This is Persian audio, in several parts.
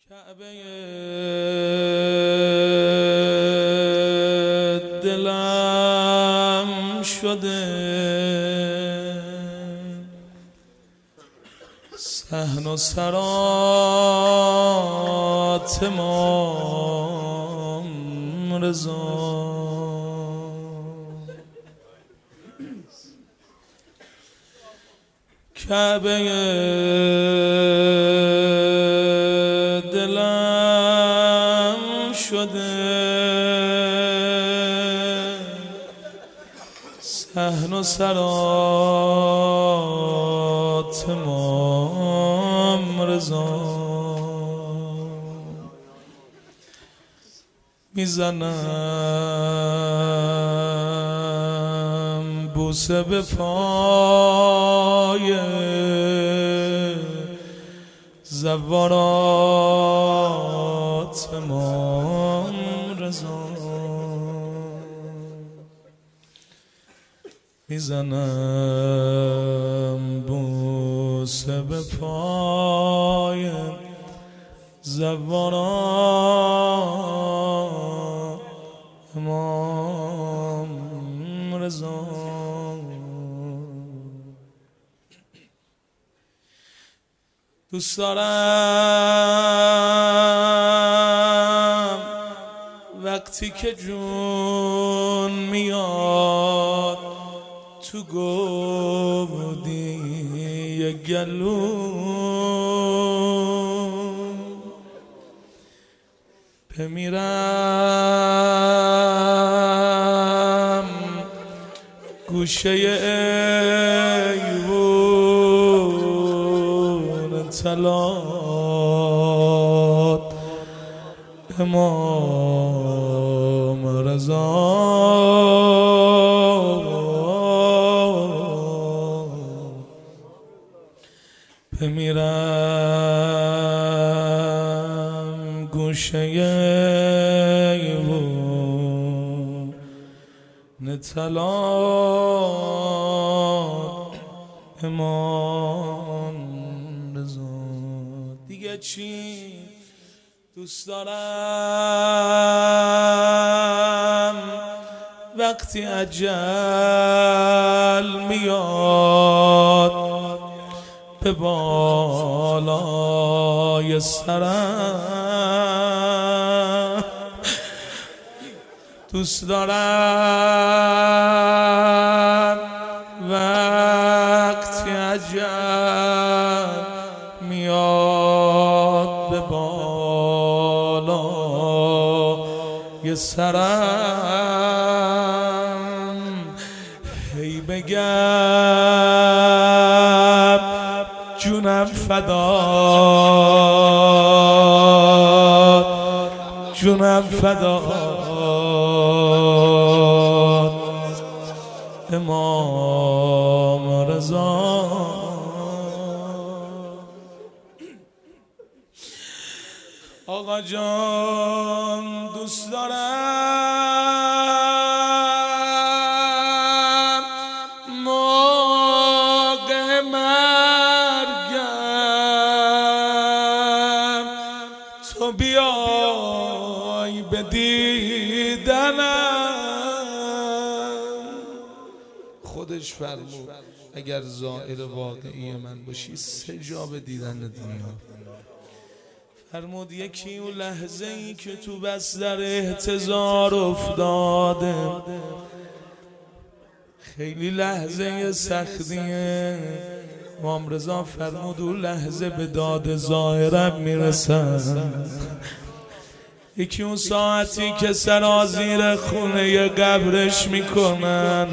کعبه دلم شده صحن و سرات امام رضا کعبه دلم شده صحن و سرات امام رضا میزنم بوسه به پای زوارات امام رضا میزنم بوسه به پای زوارات امام رضا دوست دارم وقتی که جون میاد تو گودی گلو بمیرم گوشه ایوون طلات امام رضا بمیرم گوشه ایوون طلات امام رضا دیگه چی دوست دارم وقتی اجل میاد به بالای سرم دوست دارم وقتی اجل میاد به بالای سرم هی بگم جونم فدات جونم فدات امام رضا آقا جان دوست دارم موقع مرگم تو بیای به دیدنم خودش فرمود اگر زائر واقعی من باشی 3 جا به دیدن دنیا فرمود یکی اون لحظه ای که تو بستر احتضار افتاده خیلی لحظه سختیه امام رضا فرمود اون لحظه به داد ظاهرم میرسن یکی اون ساعتی که سرازیر خونه قبرش میکنن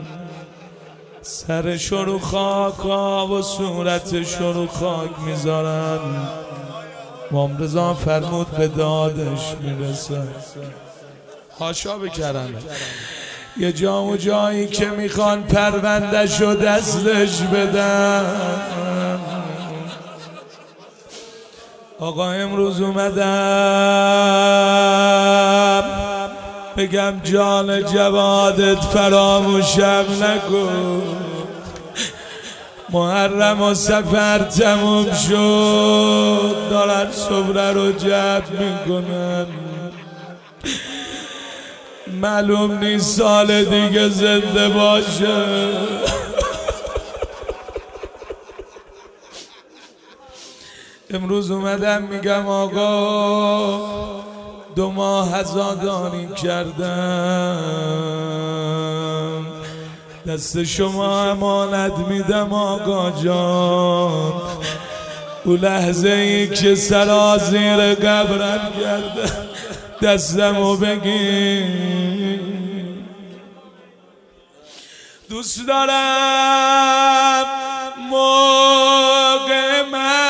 سرشو رو خاک و صورتشو رو خاک میذارن امام رضا فرمود به دادش میرسه حاشا بکرمه یه جا و جایی که میخوان پروندهشو دستش بدن آقا امروز اومدم بگم جان جوادت فراموشم نکن محرم و سفر تموم شد، دارن صبره رو جمع میکنن، معلوم نیست سال دیگه زنده باشه. امروز اومدم میگم آقا 2 ماه عزاداری کردم، دست شما امانت میدم آقا جان. او لحظه ای که سرازیر قبرم کرده دستمو بگیر. دوست دارم موقع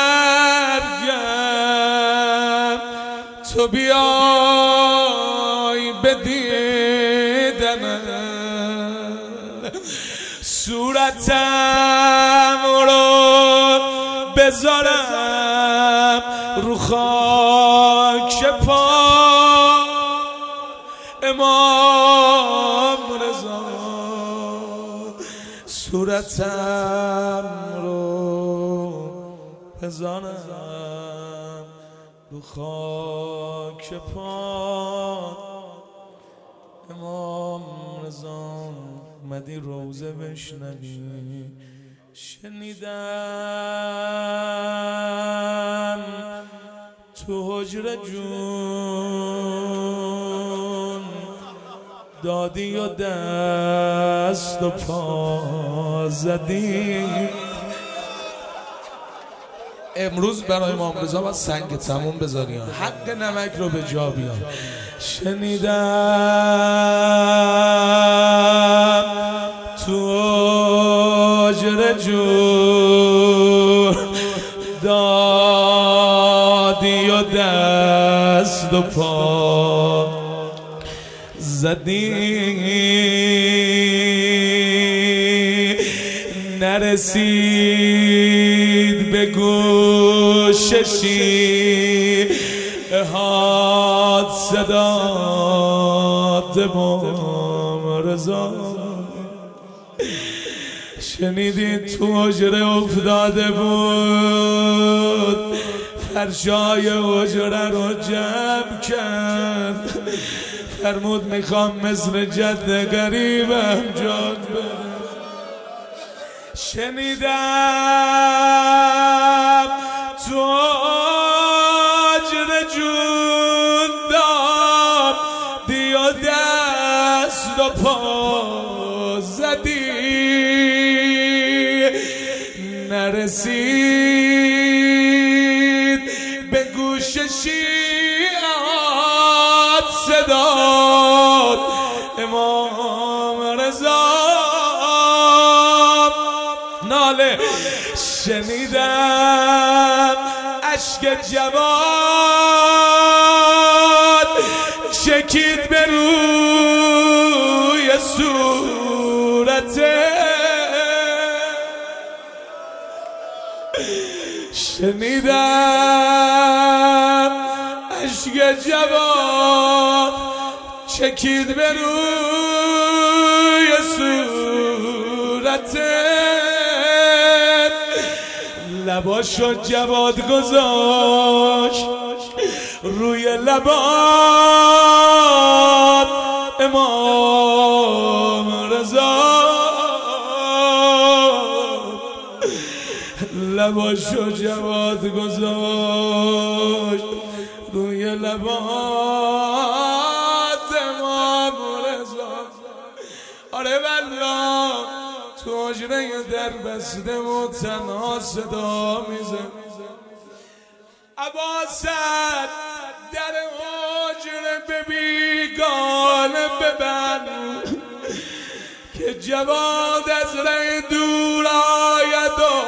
مرگم تو بیای بدیدنم، صورتم رو بذارم رو خاک پا امام رضا، صورتم رو بذارم رو خاک پا امام رضا. اومدی روزه بشنوی، شنیدم تو حجره جون دادی و دست و پا زدی. امروز برای امام رضا باید سنگ تموم بذاری، حق نمک رو به جا بیار. شنیدم تو حجره جون دادی و دست و پا زدی، نرسید به گوششی هات صدات امام رضا. شنیدید تو حجره افتاده بود، فرشای حجره رو جمع کرد، فرمود میخوام مثل جد غریبم جان برم. شنیدم تو حجره جون دادی و دست و پا زدی، نرسید به گوش شیعات صدات امام رضا ناله. شنیدم اشک جواد چکید به روی صورته، شنیدم اشک جواد چکید به روی صورته، لباشو جواد گذاشت روی لبات امام رضا، لباشو جواد گذاشت روی لبات امام رضا. آره والله تو حجره در بسته و تنها صدا میزن، عباست در حجره به بیگانه ببند که جواد از ره دور آید و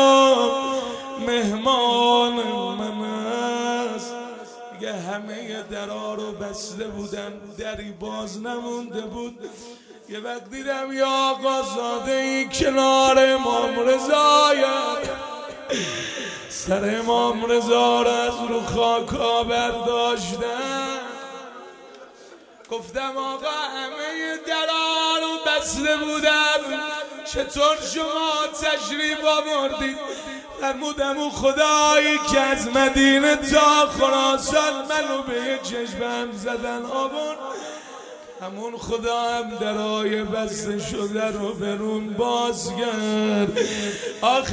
مهمان من است. دیگه همه درها رو بسته بودن، دری باز نمونده بود. یه وقت دیدم یا آقازاده ای کنار امام رضایت، سر امام رضا را از رو خاکا برداشتن. گفتم آقا همه درها رو بسته بودن، چطور شما تشریف آوردید؟ فرمودم اون خدایی که از مدینه تا خراسان منو به یه چشمم زدن آورد، همون خدا هم درای بسته شده رو برون باز کرد. آخ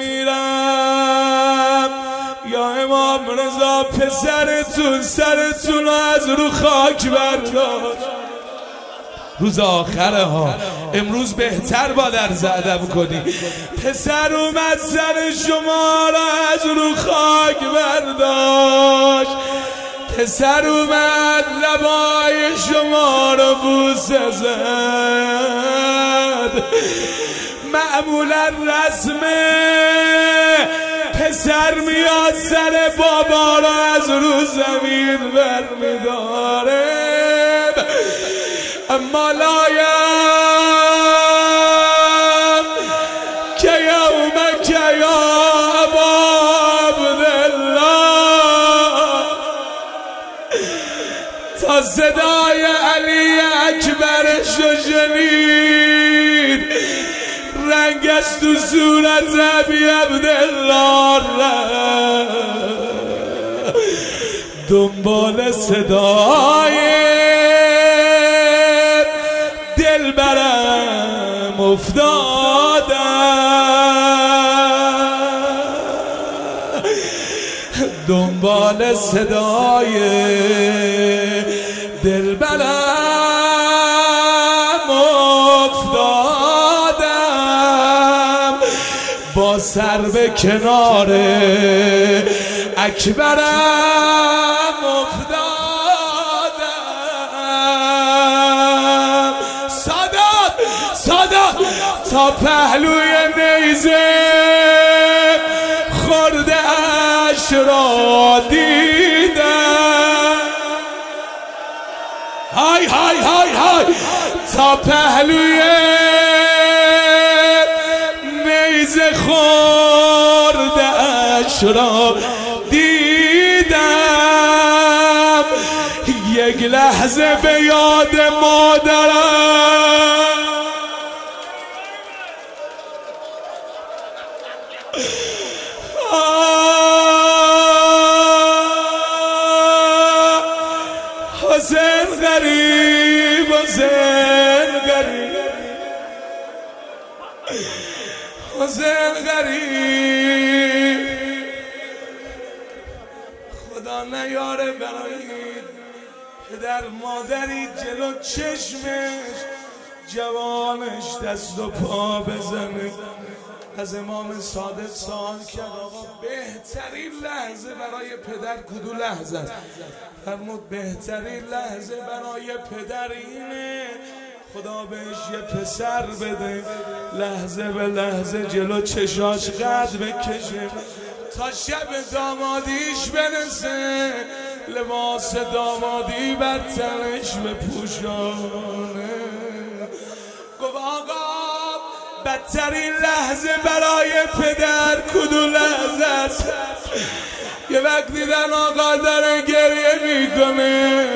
بمیرم یا امام رضا، پسرتون سرتون از رو خاک برداشت. روز آخره ها، امروز بهتر با درز ادب کنی. پسر اومد سر شما را از رو خاک برداشت، پسر اومد لبای شما رو بوسه زد. معمولا رسمه پسر میاد سر بابا رو از رو زمین برمیداره، اما لایم که یوم که یا ابا عبدالله، تا صدای علی اکبرش رو شنید، رنگ از تو صورت ابی عبدالله دنبال صدای دلبرم افتادم، دنبال صدای دلبرم افتادم، با سر به کنار اکبرم افتادم. سادات تا پهلوی نیزه خورده اش را دیدم، های های های های، تا پهلوی نیزه خورده اش را دیدم. یک لحظه به یاد مادرم حسین غریب، حسین غریب، حسین غریب، خدا نیاره برای پدر مادری جلو چشمش جوانش دست و پا بزنه. از امام صادق سوال کرد آقا بهترین لحظه برای پدر کدو لحظه است؟ فرمود بهترین لحظه برای پدر اینه خدا بهش یه پسر بده، لحظه به لحظه جلو چشاش قد بکشه تا شب دامادیش برسه، لباس دامادی بر تنش بپوشانه. گفت آقا بدترین لحظه برای پدر کدو لحظه است؟ یه وقت دیدن آقا داره گریه میکنه،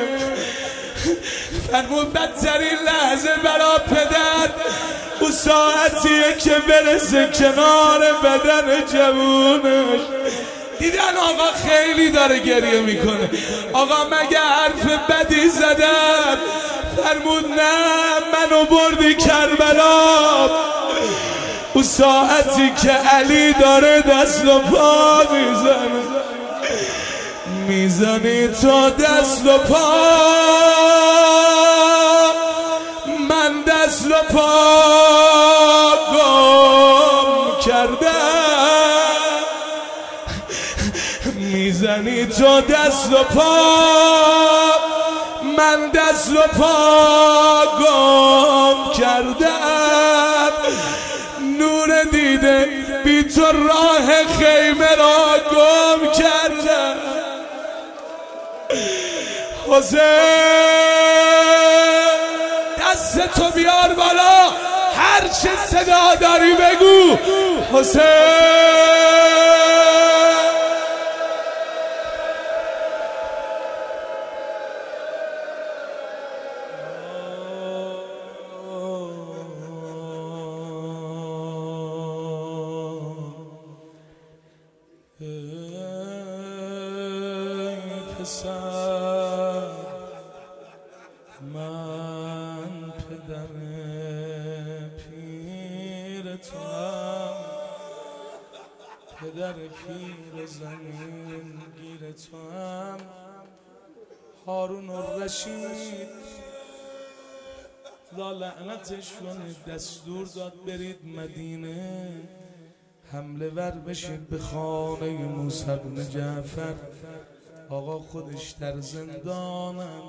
فرمود بدترین لحظه برای پدر اون ساعتیه که برسه کنار بدن جوونش. دیدن آقا خیلی داره گریه میکنه، آقا مگه حرف بدی زدم؟ فرمود نه، منو بردی کربلا، اون ساعتی که علی داره دست و پا میزنه، میزنی تو دست و پا، من دست و پا گم کردم، میزنی تو دست و پا، من دست و پا گم کردم، نور دیده بی تو راه خیمه را گم کردم. حسین دست تو بیار بالا، هر چه صدا داری بگو حسین. سر من پدر پیر توام، پدر پیر زمین گیر توام. هارون الرشید خدا لعنتش کنه دستور داد برید مدینه حمله ور بشید به خانه موسی بن جعفر. آقا خودش در زندانم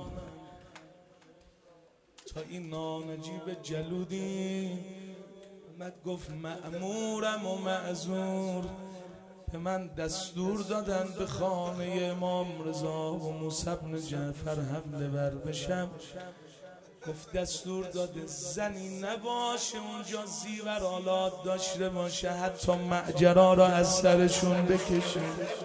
تا این نانجیب جلودی اومد گفت مأمورم و معذور، به من دستور دادن به خانه امام رضا و موسی بن جعفر حمله ور بشم. گفت دستور داده زنی نباشه اونجا زیور آلات داشته باشه حتی معجرا را از سرشون بکشه،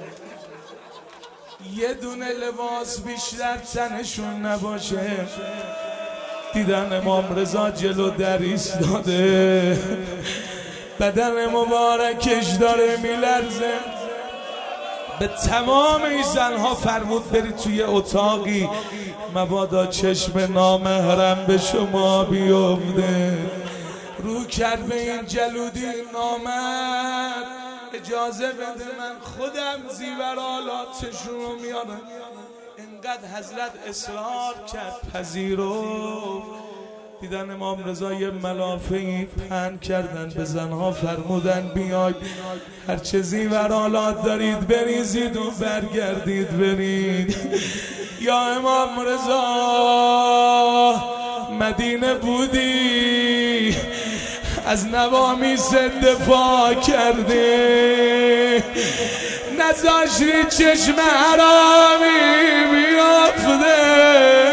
یه دونه لباس بیشتر تنشون نباشه. دیدن امام رضا جلو در ایستاده بدن مبارکش داره میلرزه. به تمام این زنها فرمود برید توی اتاقی مبادا چشم نامحرم به شما بیفته. رو کرد به این جلودی نامرد اجازه بده من خودم زیورالاتشون رو میارم. اینقدر حضرت اصرار کرد پذیرفت. دیدن امام رضا یه ملافه‌ای پهن کردن به زنها فرمودن بیاید هرچه زیورالات دارید بریزید و برگردید برید. یا امام رضا مدینه بودی از نوامیس دفاع کردی نذاشتی چشم حرامی بیافته.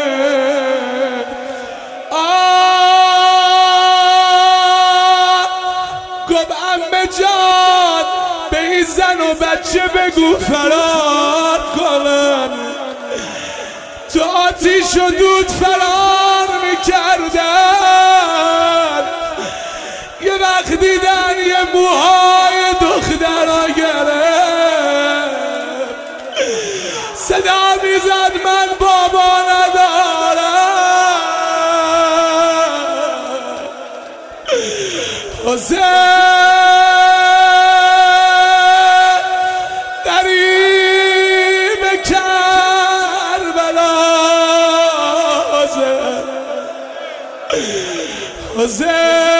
گفت عمه جان به این زن و بچه بگو فرار کنن. تو آتیش و دود فرار میکردن، یه وقت دیدن یه موهای دختر را گرفت صدا میزد من بابا ندارم. حسین قریب کربلا، حسین